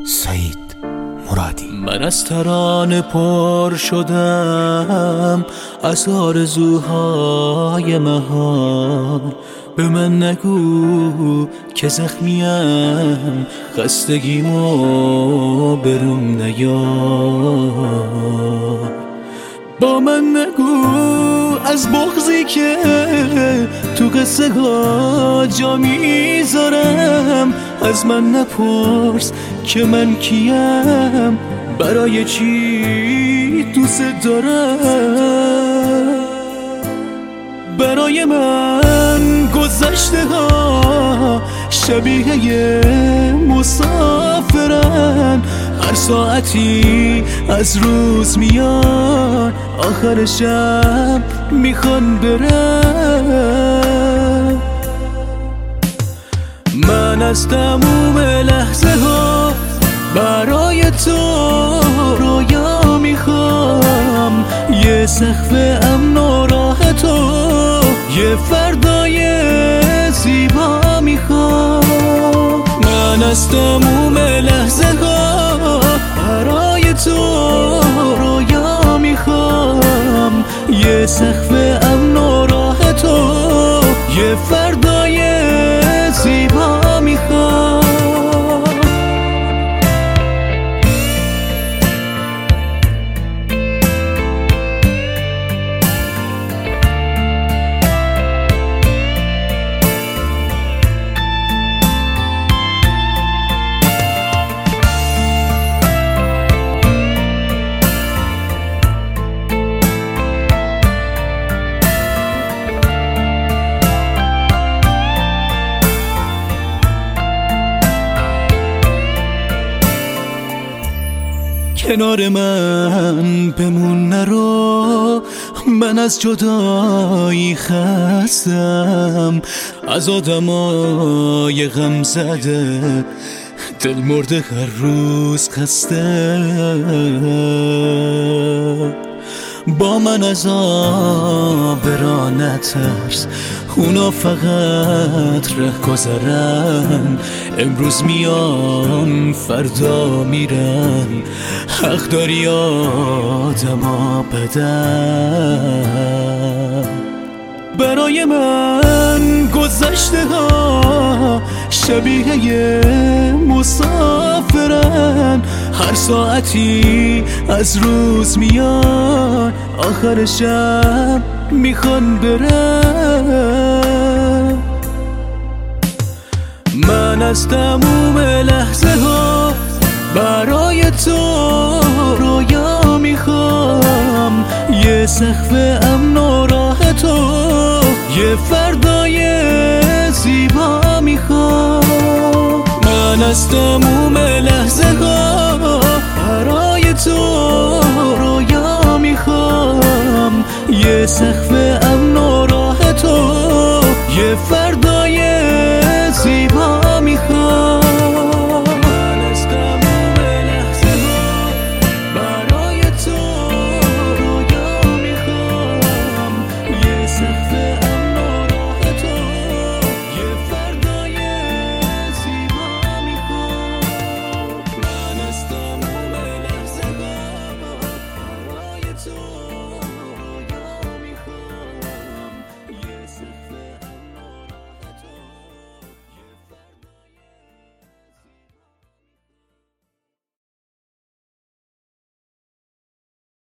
سعید مرادی. من از ترانه پر شدم، از آرزوهای محال. به من نگو که زخمیم، خستگیمو بروم نیار. با من نگو از بغضی که تو قصه ها جا میذارم. از من نپرس که من کیم، برای چی دوست دارم. برای من گذشته ها شبیه مسافرن، هر ساعتی از روز میان، آخر شب میخوان برن. من از تموم لحظه ها برای تو رویا میخوام، یه سقف امن و راه تو، یه فردای زیبا میخوام. من از تموم لحظه ها برای تو رویا میخوام، یه سقف امن و راه تو، یه فردای زیبا میخوام. کنار من بمون نرو، من از جدایی خستم، از آدمای غم زده دل مرده هر روز خسته. با من از آب را نترس، اونا فقط ره گذرن، امروز میان فردا میرن، حق داری آدما بدن. برای من گذشته ها شبیه مسافرن، هر ساعتی از روز میان، آخر شب میخوان برن. من از تموم لحظه ها برای تو رویا میخوام، یه سقف امن و راه تو، یه فردای زیبا میخوام. من از تموم لحظه ها برای تو رویا میخوام، یه سقف امن و راه تو، یه فردا